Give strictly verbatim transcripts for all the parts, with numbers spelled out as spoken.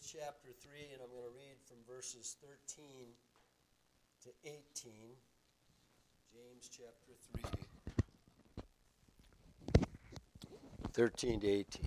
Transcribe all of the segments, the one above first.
chapter three, and I'm going to read from verses thirteen to eighteen. James chapter three, thirteen to eighteen.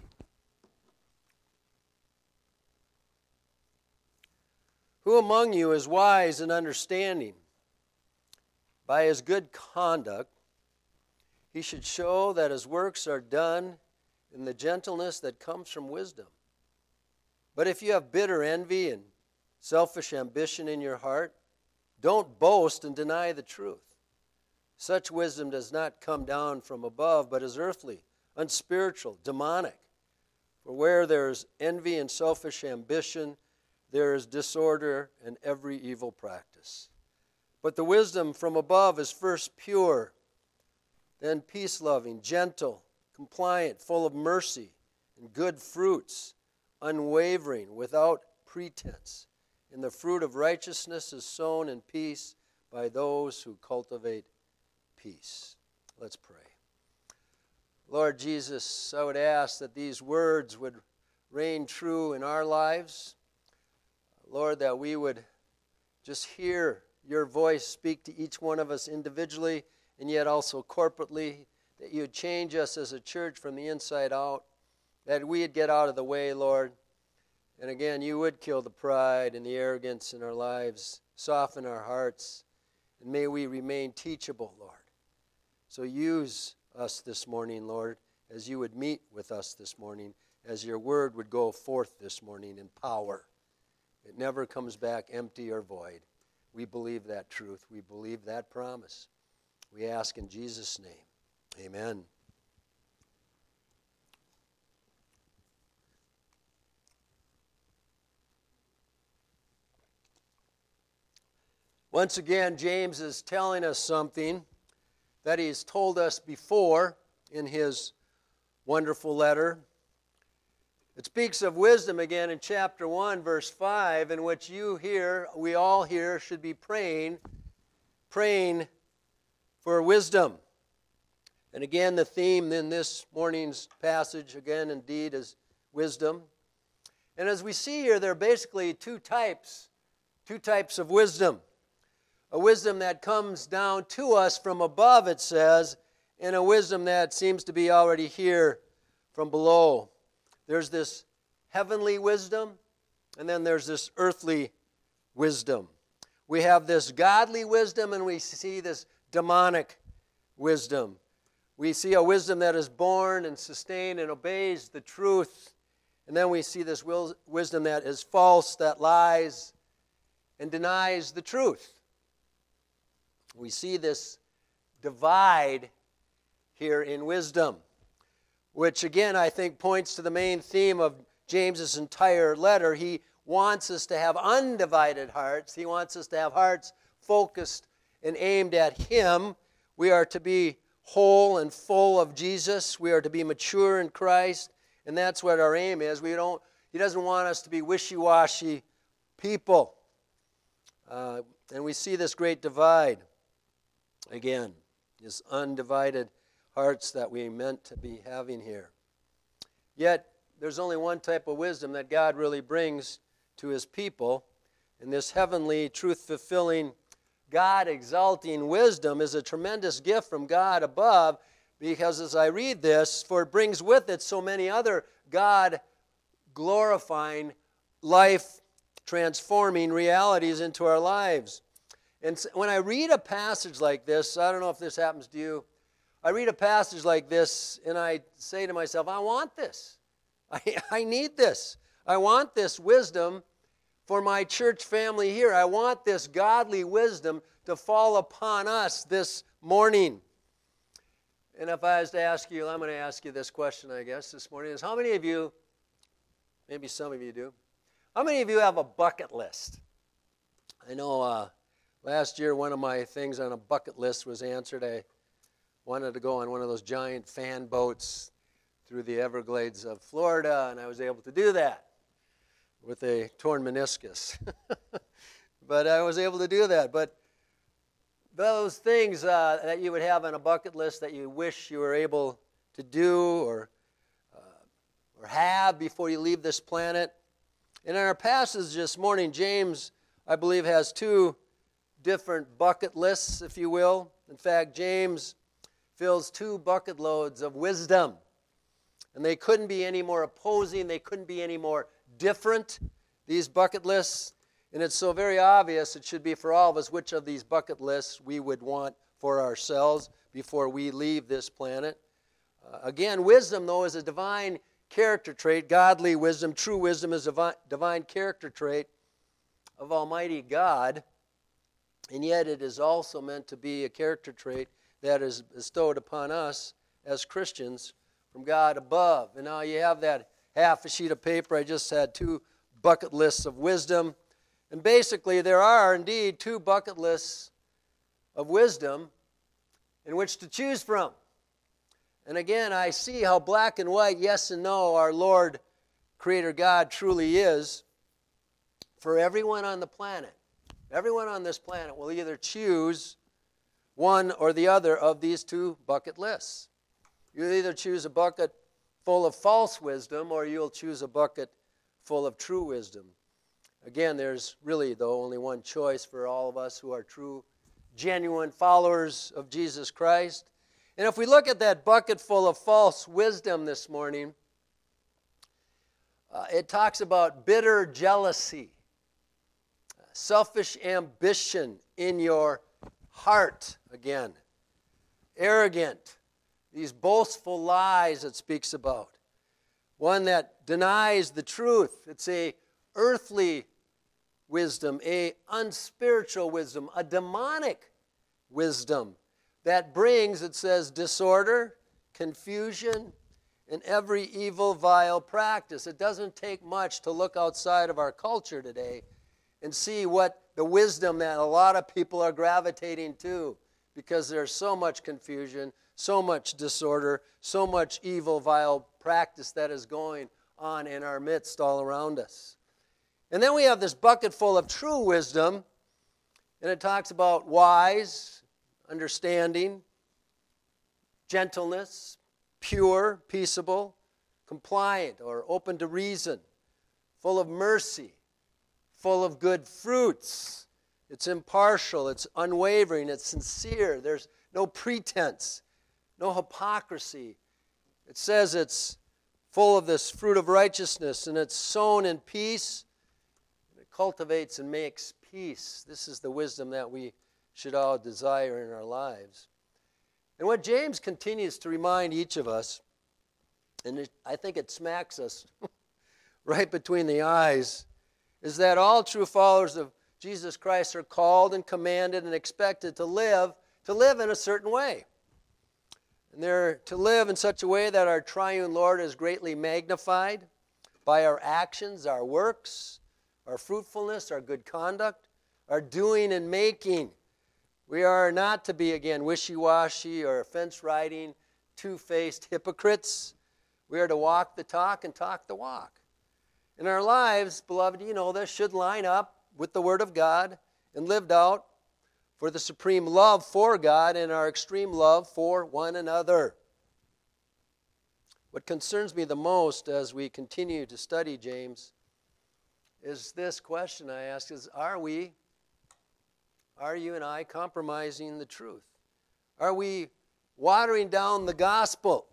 Who among you is wise and understanding? By his good conduct, he should show that his works are done in the gentleness that comes from wisdom. But if you have bitter envy and selfish ambition in your heart, don't boast and deny the truth. Such wisdom does not come down from above, but is earthly, unspiritual, demonic. For where there is envy and selfish ambition, there is disorder and every evil practice. But the wisdom from above is first pure, then peace-loving, gentle, compliant, full of mercy and good fruits, unwavering, without pretense. And the fruit of righteousness is sown in peace by those who cultivate peace. Let's pray. Lord Jesus, I would ask that these words would reign true in our lives. Lord, that we would just hear your voice speak to each one of us individually and yet also corporately, that you would change us as a church from the inside out, that we'd get out of the way, Lord. And again, you would kill the pride and the arrogance in our lives, soften our hearts, and may we remain teachable, Lord. So use us this morning, Lord, as you would meet with us this morning, as your word would go forth this morning in power. It never comes back empty or void. We believe that truth. We believe that promise. We ask in Jesus' name. Amen. Once again, James is telling us something that he's told us before in his wonderful letter. It speaks of wisdom again in chapter one, verse five, in which you here, we all here, should be praying, praying for wisdom. And again, the theme in this morning's passage, again, indeed, is wisdom. And as we see here, there are basically two types, two types of wisdom. A wisdom that comes down to us from above, it says, and a wisdom that seems to be already here from below. There's this heavenly wisdom, and then there's this earthly wisdom. We have this godly wisdom, and we see this demonic wisdom. We see a wisdom that is born and sustained and obeys the truth. And then we see this wisdom that is false, that lies, and denies the truth. We see this divide here in wisdom, which again I think points to the main theme of James's entire letter. He wants us to have undivided hearts. He wants us to have hearts focused and aimed at Him. We are to be whole and full of Jesus. We are to be mature in Christ, and that's what our aim is. We don't. He doesn't want us to be wishy-washy people. Uh, and we see this great divide again, this undivided hearts that we meant to be having here. Yet, there's only one type of wisdom that God really brings to His people, and this heavenly, truth-fulfilling, God-exalting wisdom is a tremendous gift from God above, because as I read this, for it brings with it so many other God-glorifying, life-transforming realities into our lives. And when I read a passage like this, I don't know if this happens to you, I read a passage like this and I say to myself, I want this. I, I need this. I want this wisdom for my church family here. I want this godly wisdom to fall upon us this morning. And if I was to ask you, I'm going to ask you this question, I guess, this morning, is how many of you, maybe some of you do, how many of you have a bucket list? I know uh, last year one of my things on a bucket list was answered. I wanted to go on one of those giant fan boats through the Everglades of Florida, and I was able to do that with a torn meniscus. But I was able to do that. But those things uh, that you would have on a bucket list that you wish you were able to do or, uh, or have before you leave this planet, And in our passage this morning, James, I believe, has two different bucket lists, if you will. In fact, James fills two bucket loads of wisdom. And they couldn't be any more opposing. They couldn't be any more different, these bucket lists. And it's so very obvious, it should be for all of us, which of these bucket lists we would want for ourselves before we leave this planet. Uh, again, wisdom, though, is a divine character trait. Godly wisdom, true wisdom is a divine character trait of Almighty God. And yet it is also meant to be a character trait that is bestowed upon us as Christians from God above. And now you have that half a sheet of paper. I just had two bucket lists of wisdom. And basically there are indeed two bucket lists of wisdom in which to choose from. And again, I see how black and white, yes and no, our Lord, Creator God truly is for everyone on the planet. Everyone on this planet will either choose one or the other of these two bucket lists. You'll either choose a bucket full of false wisdom or you'll choose a bucket full of true wisdom. Again, there's really, though, only one choice for all of us who are true, genuine followers of Jesus Christ. And if we look at that bucket full of false wisdom this morning, uh, it talks about bitter jealousy, selfish ambition in your heart, again, arrogant, these boastful lies it speaks about, one that denies the truth. It's a earthly wisdom, a unspiritual wisdom, a demonic wisdom that brings, it says, disorder, confusion, and every evil, vile practice. It doesn't take much to look outside of our culture today and see what the wisdom that a lot of people are gravitating to, because there's so much confusion, so much disorder, so much evil, vile practice that is going on in our midst all around us. And then we have this bucket full of true wisdom, and it talks about wise, understanding, gentleness, pure, peaceable, compliant, or open to reason, full of mercy, full of good fruits. It's impartial, it's unwavering, it's sincere. There's no pretense, no hypocrisy. It says it's full of this fruit of righteousness, and it's sown in peace, and it cultivates and makes peace. This is the wisdom that we should all desire in our lives. And what James continues to remind each of us, and it, I think it smacks us right between the eyes, is that all true followers of Jesus Christ are called and commanded and expected to live, to live in a certain way. And they're to live in such a way that our triune Lord is greatly magnified by our actions, our works, our fruitfulness, our good conduct, our doing and making. We are not to be, again, wishy-washy or fence-riding, two-faced hypocrites. We are to walk the talk and talk the walk. In our lives, beloved, you know, this should line up with the Word of God and lived out for the supreme love for God and our extreme love for one another. What concerns me the most as we continue to study James is this question I ask is, are we, are you and I compromising the truth? Are we watering down the gospel?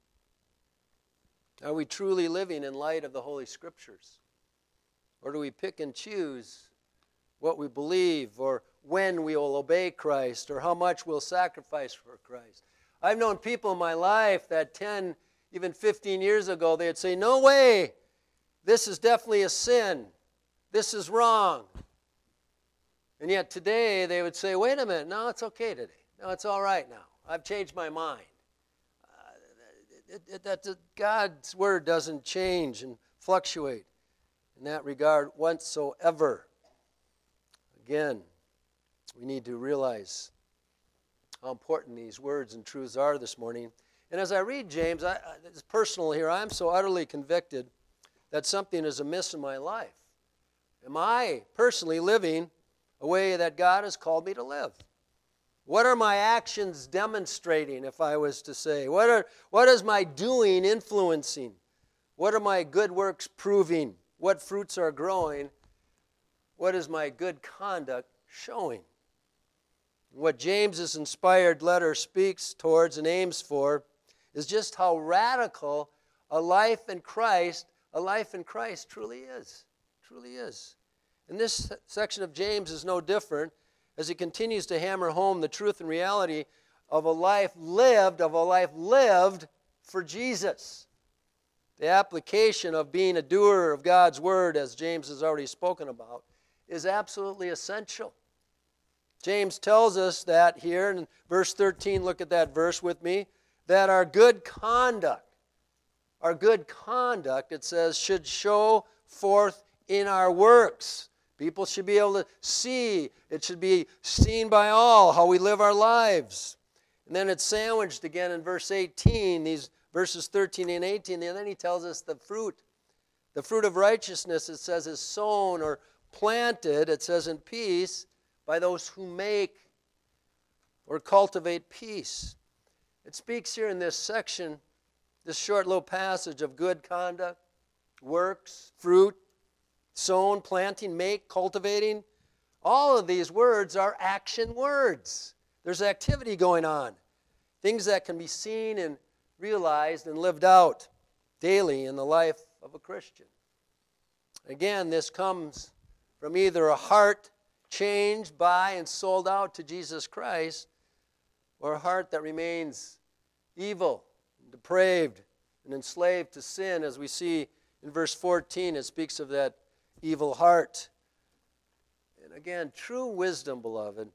Are we truly living in light of the Holy Scriptures? Or do we pick and choose what we believe, or when we will obey Christ, or how much we'll sacrifice for Christ? I've known people in my life that ten, even fifteen years ago, they'd say, no way, this is definitely a sin. This is wrong. And yet today they would say, wait a minute, no, it's okay today. No, it's all right now. I've changed my mind. Uh, it, it, that, that God's Word doesn't change and fluctuate in that regard whatsoever. Again, we need to realize how important these words and truths are this morning. And as I read James, I, I, it's personal here, I'm so utterly convicted that something is amiss in my life. Am I personally living a way that God has called me to live? What are my actions demonstrating, if I was to say? What are what is my doing influencing? What are my good works proving? what fruits are growing? What is my good conduct showing? What James's inspired letter speaks towards and aims for is just how radical a life in Christ, a life in Christ truly is. Truly is. And this section of James is no different as he continues to hammer home the truth and reality of a life lived, of a life lived for Jesus. The application of being a doer of God's word, as James has already spoken about, is absolutely essential. James tells us that here in verse thirteen, look at that verse with me, that our good conduct, our good conduct, it says, should show forth in our works. People should be able to see, it should be seen by all, how we live our lives. And then it's sandwiched again in verse eighteen, these verses thirteen and eighteen, and then he tells us the fruit. The fruit of righteousness, it says, is sown or planted, it says in peace, by those who make or cultivate peace. It speaks here in this section, this short little passage of good conduct, works, fruit, sown, planting, make, cultivating. All of these words are action words. There's activity going on. Things that can be seen and realized and lived out daily in the life of a Christian. Again, this comes from either a heart changed by and sold out to Jesus Christ, or a heart that remains evil, and depraved, and enslaved to sin. As we see in verse fourteen, it speaks of that evil heart. And again, true wisdom, beloved,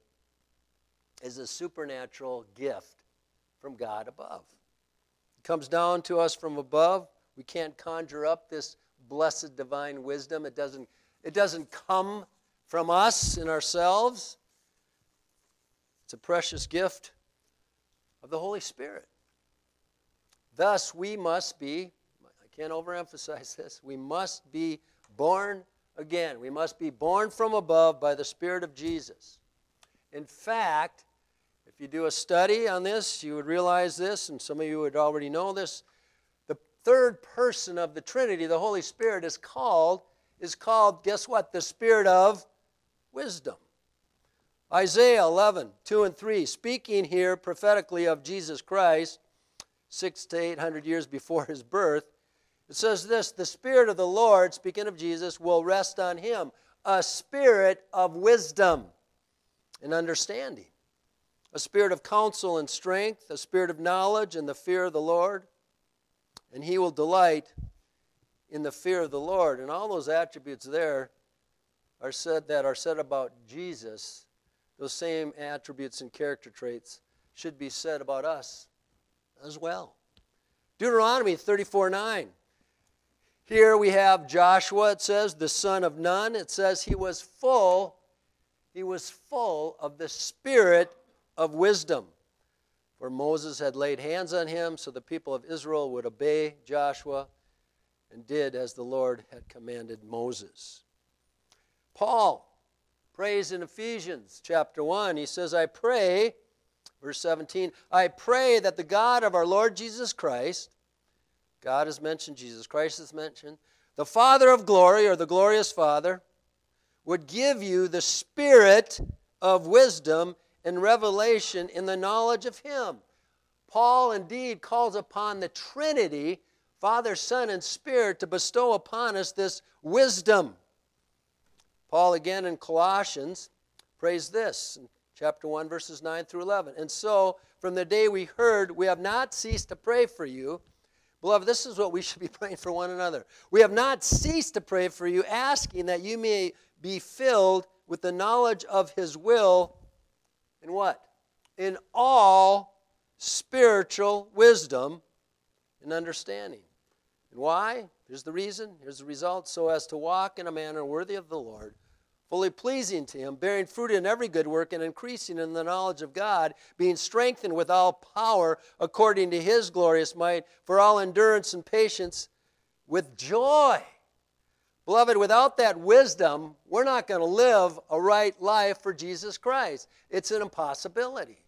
is a supernatural gift from God above. It comes down to us from above. We can't conjure up this blessed divine wisdom. It doesn't, it doesn't come from us in ourselves. It's a precious gift of the Holy Spirit. Thus, we must be, I can't overemphasize this, we must be born again. We must be born from above by the Spirit of Jesus. In fact, if you do a study on this, you would realize this, and some of you would already know this. The third person of the Trinity, the Holy Spirit, is called, is called, guess what? The Spirit of wisdom. Isaiah eleven, two and three, speaking here prophetically of Jesus Christ, six to eight hundred years before his birth, it says this, the Spirit of the Lord, speaking of Jesus, will rest on him, a spirit of wisdom and understanding, a spirit of counsel and strength, a spirit of knowledge and the fear of the Lord, and he will delight in the fear of the Lord. And all those attributes there are said that are said about Jesus, those same attributes and character traits should be said about us as well. Deuteronomy thirty-four nine. Here we have Joshua, it says, the son of Nun. It says he was full, he was full of the spirit of wisdom. For Moses had laid hands on him, so the people of Israel would obey Joshua and did as the Lord had commanded Moses. Paul prays in Ephesians chapter one. He says, I pray, verse seventeen, I pray that the God of our Lord Jesus Christ, God has mentioned, Jesus Christ is mentioned, the Father of glory, or the glorious Father, would give you the spirit of wisdom and revelation in the knowledge of him. Paul indeed calls upon the Trinity, Father, Son, and Spirit, to bestow upon us this wisdom. Paul again in Colossians prays this, in chapter one, verses nine through eleven. And so, from the day we heard, we have not ceased to pray for you. Beloved, this is what we should be praying for one another. We have not ceased to pray for you, asking that you may be filled with the knowledge of his will in what? In all spiritual wisdom and understanding. And why? Here's the reason. Here's the result. So as to walk in a manner worthy of the Lord, fully pleasing to him, bearing fruit in every good work and increasing in the knowledge of God, being strengthened with all power according to his glorious might, for all endurance and patience with joy. Beloved, without that wisdom, we're not going to live a right life for Jesus Christ. It's an impossibility.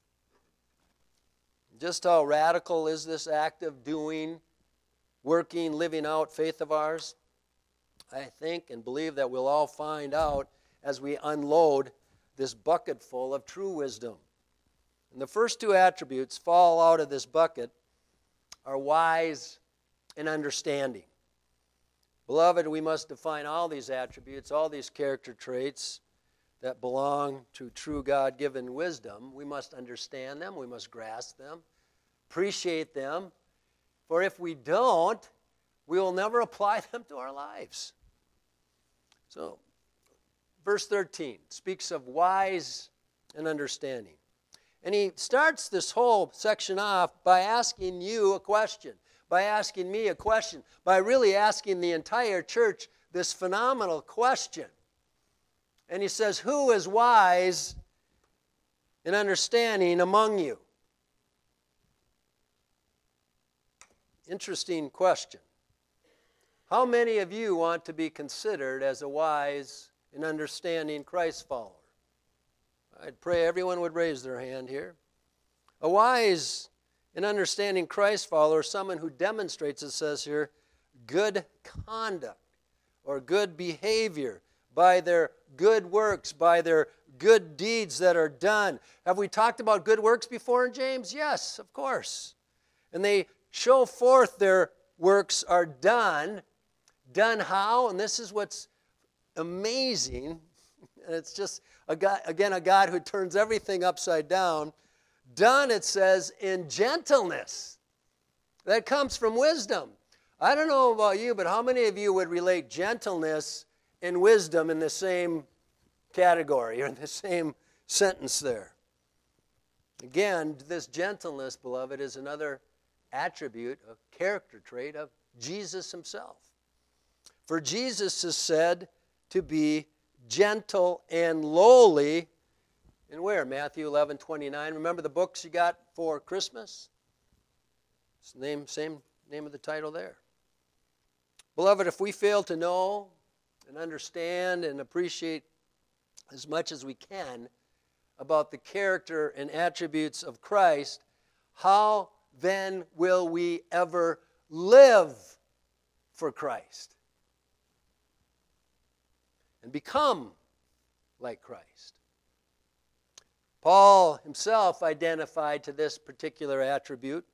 Just how radical is this act of doing, working, living out faith of ours? I think and believe that we'll all find out as we unload this bucket full of true wisdom. And the first two attributes fall out of this bucket are wise and understanding. Beloved, we must define all these attributes, all these character traits that belong to true God-given wisdom. We must understand them, we must grasp them, appreciate them, for if we don't, we will never apply them to our lives. So, verse thirteen speaks of wise and understanding. And he starts this whole section off by asking you a question, by asking me a question, by really asking the entire church this phenomenal question. And he says, who is wise and understanding among you? Interesting question. How many of you want to be considered as a wise and understanding Christ follower? I'd pray everyone would raise their hand here. A wise and understanding Christ follower, someone who demonstrates, it says here, good conduct or good behavior by their good works, by their good deeds that are done. Have we talked about good works before in James? Yes, of course. And they show forth their works are done. Done how? And this is what's amazing. It's just, a God, again, a God who turns everything upside down. Done, it says, in gentleness. That comes from wisdom. I don't know about you, but how many of you would relate gentleness and wisdom in the same category or in the same sentence there? Again, this gentleness, beloved, is another attribute, a character trait of Jesus himself. For Jesus is said to be gentle and lowly. And where? Matthew eleven twenty-nine. Remember the books you got for Christmas? It's the name, same name of the title there. Beloved, if we fail to know and understand and appreciate as much as we can about the character and attributes of Christ, how then will we ever live for Christ and become like Christ? Paul himself identified to this particular attribute.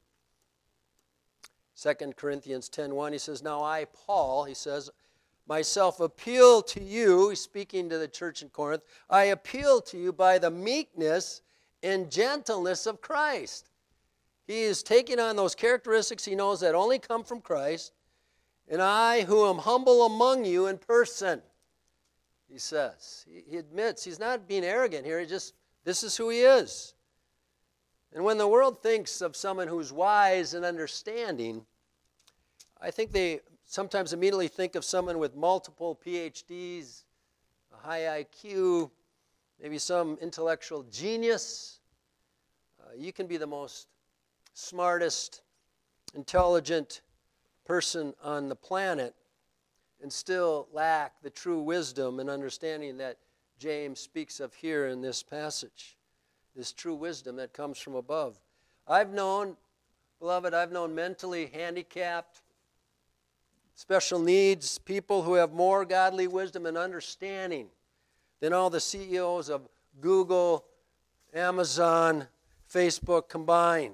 Second Corinthians ten one, he says, now I, Paul, he says, myself appeal to you, he's speaking to the church in Corinth, I appeal to you by the meekness and gentleness of Christ. He is taking on those characteristics he knows that only come from Christ. And I, who am humble among you in person, he says. He, he admits he's not being arrogant here. He just, this is who he is. And when the world thinks of someone who's wise and understanding, I think they sometimes immediately think of someone with multiple P H Ds, a high I Q, maybe some intellectual genius. Uh, you can be the most smartest, intelligent person on the planet and still lack the true wisdom and understanding that James speaks of here in this passage. This true wisdom that comes from above. I've known, beloved, I've known mentally handicapped, special needs people who have more godly wisdom and understanding than all the C E Os of Google, Amazon, Facebook combined.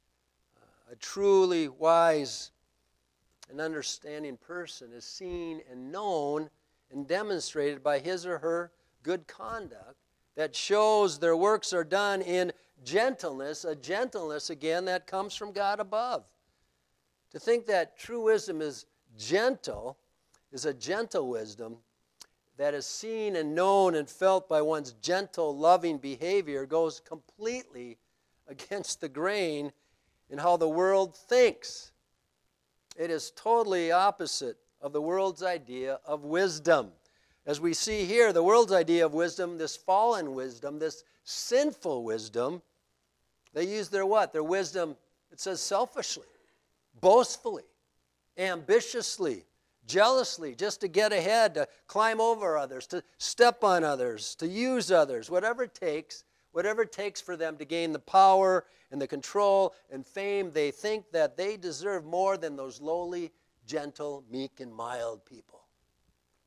A truly wise and understanding person is seen and known and demonstrated by his or her good conduct that shows their works are done in gentleness, a gentleness, again, that comes from God above. To think that true wisdom is gentle, is a gentle wisdom that is seen and known and felt by one's gentle, loving behavior goes completely against the grain in how the world thinks. It is totally opposite of the world's idea of wisdom. As we see here, the world's idea of wisdom, this fallen wisdom, this sinful wisdom, they use their what? Their wisdom, it says selfishly, boastfully, ambitiously, jealously, just to get ahead, to climb over others, to step on others, to use others, whatever it takes, whatever it takes for them to gain the power and the control and fame. They think that they deserve more than those lowly, gentle, meek, and mild people.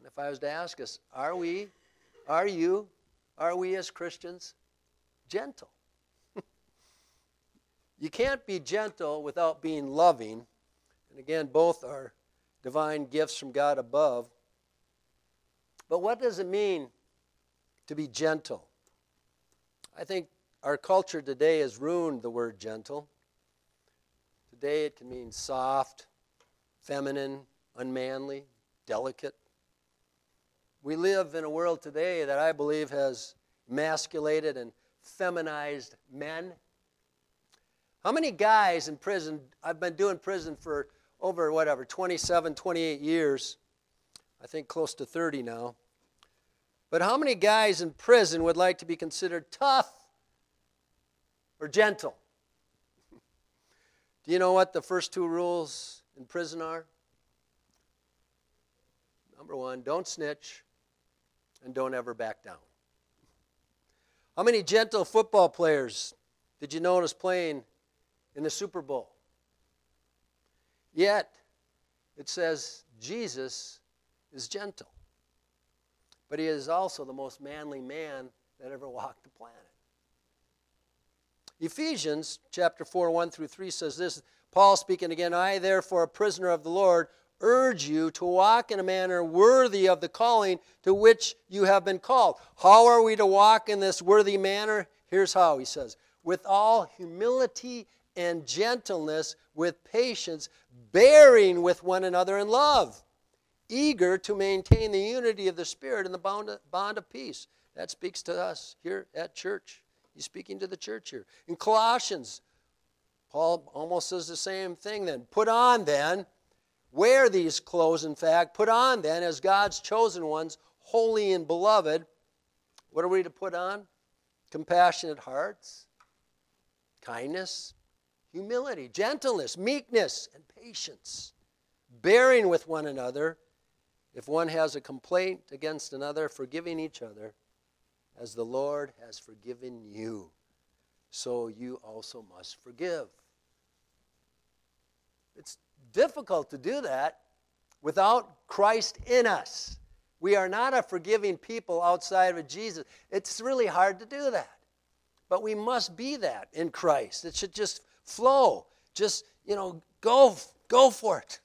And if I was to ask us, are we, are you, are we as Christians gentle? You can't be gentle without being loving. And again, both are divine gifts from God above. But what does it mean to be gentle? I think our culture today has ruined the word gentle. Today it can mean soft, feminine, unmanly, delicate. We live in a world today that I believe has emasculated and feminized men. How many guys in prison, I've been doing prison for over, whatever, twenty-seven, twenty-eight years. I think close to thirty now. But how many guys in prison would like to be considered tough or gentle? Do you know what the first two rules in prison are? Number one, don't snitch and don't ever back down. How many gentle football players did you notice playing in the Super Bowl? Yet, it says Jesus is gentle. But he is also the most manly man that ever walked the planet. Ephesians chapter four, one through three says this, Paul speaking again, I therefore, a prisoner of the Lord, urge you to walk in a manner worthy of the calling to which you have been called. How are we to walk in this worthy manner? Here's how, he says, with all humility and gentleness, with patience, bearing with one another in love, eager to maintain the unity of the Spirit and the bond of, bond of peace. That speaks to us here at church. He's speaking to the church here. In Colossians, Paul almost says the same thing then. Put on then, wear these clothes, in fact, put on then as God's chosen ones, holy and beloved. What are we to put on? Compassionate hearts, kindness, humility, gentleness, meekness, and patience, bearing with one another. If one has a complaint against another, forgiving each other, as the Lord has forgiven you, so you also must forgive. It's difficult to do that without Christ in us. We are not a forgiving people outside of Jesus. It's really hard to do that. But we must be that in Christ. It should just flow. Just, you know, go, go for it.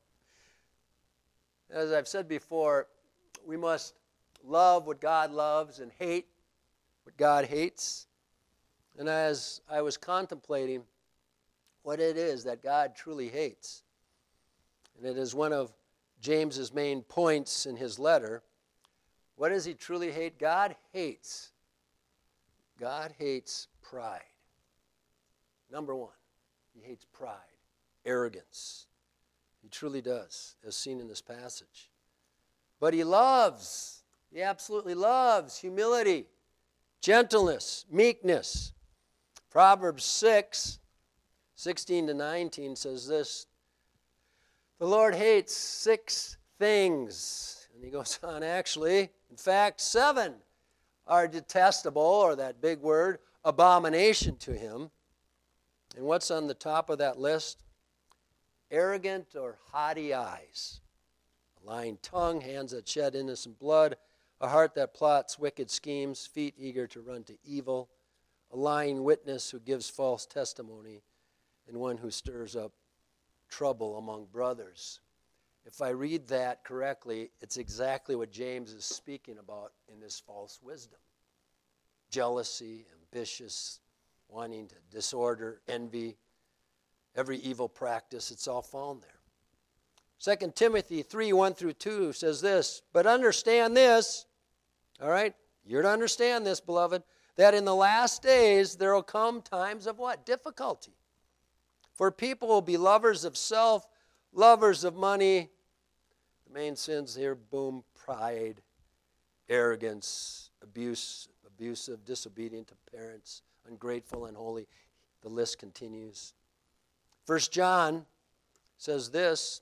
As I've said before, we must love what God loves and hate what God hates. And as I was contemplating what it is that God truly hates, and it is one of James's main points in his letter, what does he truly hate? God hates. God hates pride. Number one, he hates pride, arrogance. He truly does, as seen in this passage. But he loves, he absolutely loves humility, gentleness, meekness. Proverbs six, sixteen to nineteen says this, the Lord hates six things. And he goes on, actually, in fact, seven are detestable, or that big word, abomination to him. And what's on the top of that list? Arrogant or haughty eyes, a lying tongue, hands that shed innocent blood, a heart that plots wicked schemes, feet eager to run to evil, a lying witness who gives false testimony, and one who stirs up trouble among brothers. If I read that correctly, it's exactly what James is speaking about in this false wisdom. Jealousy, ambitious, wanting to disorder, envy, every evil practice, it's all found there. Second Timothy three, one through two says this, but understand this, all right, you're to understand this, beloved, that in the last days there will come times of what? Difficulty. For people will be lovers of self, lovers of money. The main sins here, boom, pride, arrogance, abuse, abusive, disobedient to parents, ungrateful, unholy. The list continues. First John says this,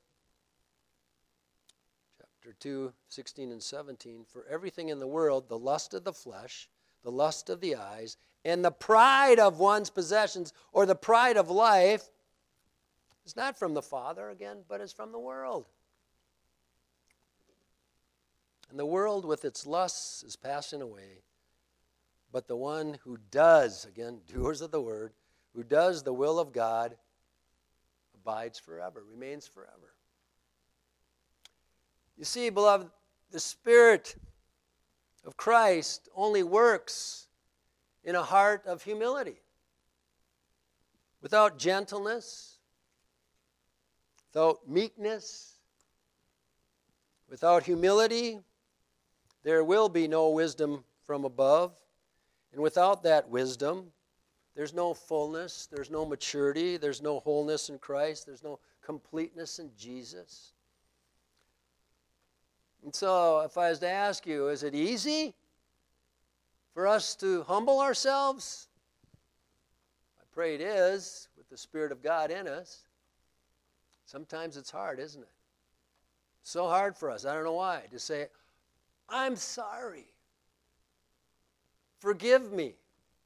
chapter two, sixteen and seventeen, for everything in the world, the lust of the flesh, the lust of the eyes, and the pride of one's possessions, or the pride of life, is not from the Father, again, but is from the world. And the world with its lusts is passing away. But the one who does, again, doers of the word, who does the will of God, abides forever, remains forever. You see, beloved, the Spirit of Christ only works in a heart of humility. Without gentleness, without meekness, without humility, there will be no wisdom from above. And without that wisdom, there's no fullness, there's no maturity, there's no wholeness in Christ, there's no completeness in Jesus. And so, if I was to ask you, is it easy for us to humble ourselves? I pray it is, with the Spirit of God in us. Sometimes it's hard, isn't it? So hard for us, I don't know why, to say, I'm sorry. Forgive me.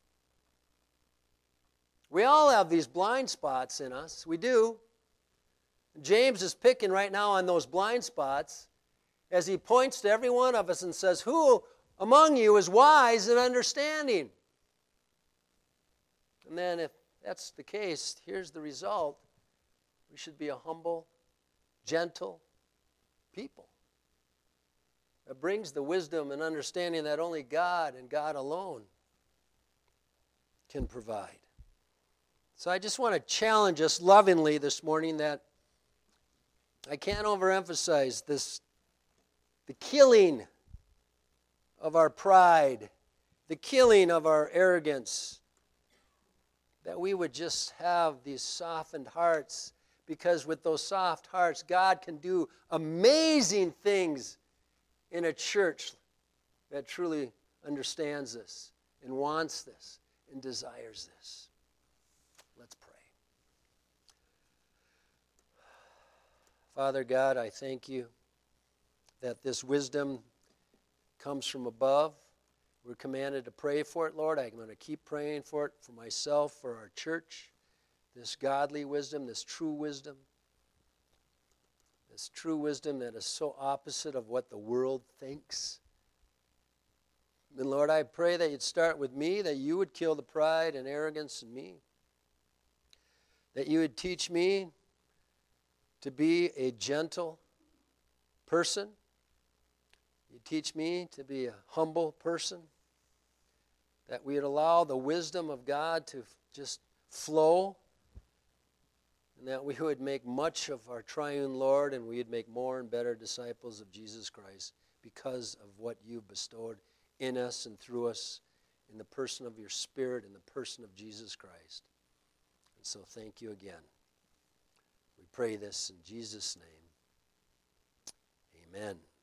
We all have these blind spots in us. We do. James is picking right now on those blind spots as he points to every one of us and says, who among you is wise and understanding? And then if that's the case, here's the result. We should be a humble, gentle people. That brings the wisdom and understanding that only God and God alone can provide. So I just want to challenge us lovingly this morning that I can't overemphasize this, the killing of our pride, the killing of our arrogance, that we would just have these softened hearts, because with those soft hearts, God can do amazing things in a church that truly understands this and wants this and desires this. Let's pray. Father God, I thank you that this wisdom comes from above. We're commanded to pray for it, Lord. I'm going to keep praying for it, for myself, for our church. This godly wisdom, this true wisdom. This true wisdom that is so opposite of what the world thinks. And Lord, I pray that you'd start with me, that you would kill the pride and arrogance in me. That you would teach me to be a gentle person. You teach me to be a humble person. That we would allow the wisdom of God to just flow. And that we would make much of our triune Lord, and we would make more and better disciples of Jesus Christ because of what you bestowed in us and through us in the person of your Spirit, in the person of Jesus Christ. And so thank you again. We pray this in Jesus' name. Amen.